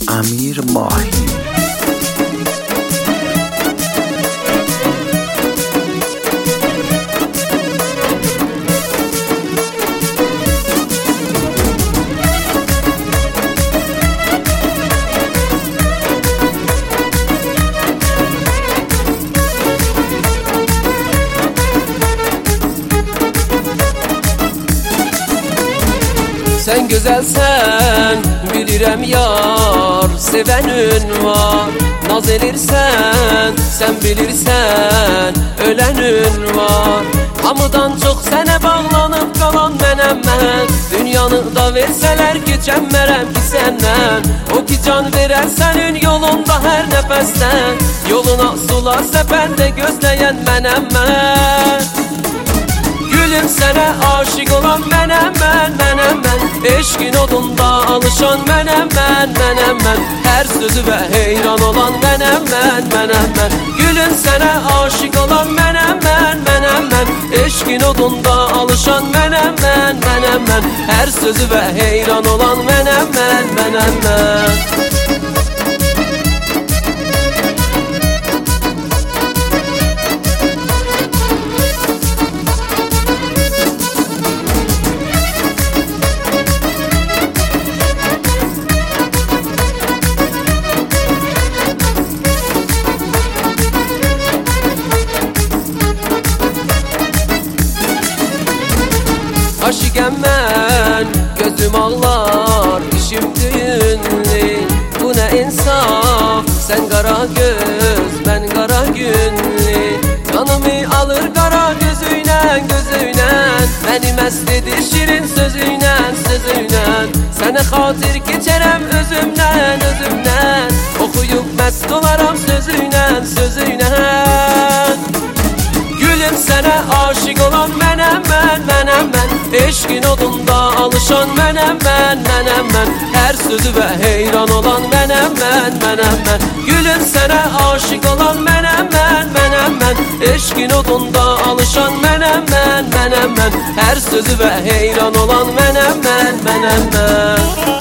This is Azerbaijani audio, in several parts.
امیر ماهی. Sen güzelsen bilirəm yar, sevenin var. Naz elirsən, sen bilirsən, ölenin var. Hamıdan çox sənə bağlanıb qalan mənəm mən. Dünyanı da versələr keçənmərəm ki səndən. O ki can verər sənin yolunda hər nəfəsdən. Yoluna sular səpəndə gözləyən mənəm mən. Gülüm sənə aşık olan mənəm mən. Eşkin odunda alışan mənəm mən. Hər sözü və heyran olan mənəm mən. Gülüm sənə aşık olan mənəm mən. Eşkin odunda alışan mənəm mən. Hər sözü və heyran olan mənəm mən. Aşıqəm mən, gözüm ağlar, işim düğünlü. Bu nə insaf, sən qara göz, mən qara günlü. Canımı alır qara gözüyle. Məni məst edir şirin sözüyle. Sənə xatir keçərəm özümdən. Oxuyub məst olaram sözüyle. Gülüm sənə aşık olan mənəm mən. Eşkin odunda alışan mənəm mən. Hər sözü və heyran olan mənəm mən. Gülüm sənə aşık olan mənəm mən. Eşkin odunda alışan mənəm mən. Hər sözü və heyran olan mənəm mən.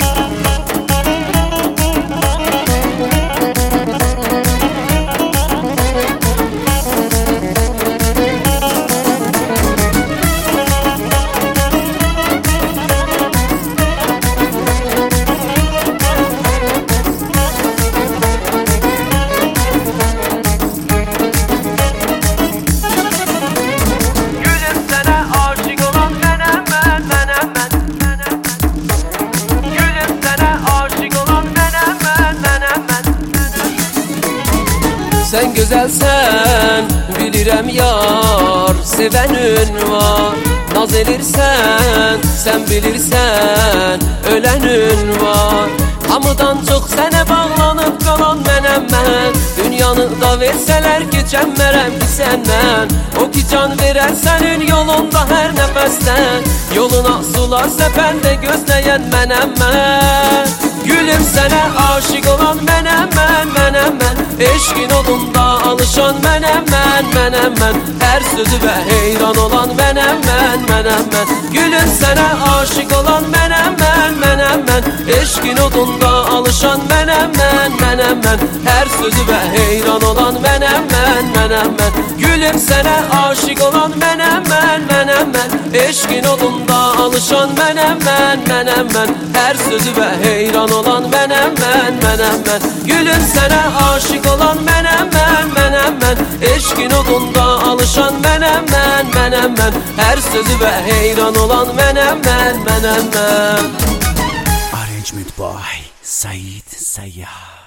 Sen güzelsen bilirəm yar, sevenin var. Naz elirsən, sen bilirsən, ölenin var. Hamıdan çox sənə bağlanıb qalan mənəm mən. Dünyanı da versələr keçənmərəm ki səndən. O ki can verər sənin yolunda hər nəfəsdən. Yoluna sular səpəndə gözləyən mənəm mən. Gülüm sənə aşık olan mənəm mən. Eşkin odunda alışan mənəm mən. Hər sözü və heyran olan mənəm mən. Gülüm sənə aşık olan mənəm mən. Eşkin odunda alışan mənəm mən. Hər sözü və heyran olan mənəm mən. Gülüm sənə aşık olan mənəm mən. Eşkin odunda alışan mənəm mən. Hər sözü və heyran olan mənəm mən. Gülüm sənə aşık olan mənəm mən. Eşkin odunda alışan mənəm mən. Hər sözü və heyran olan mənəm mən. Arrangement by Said Sayyah.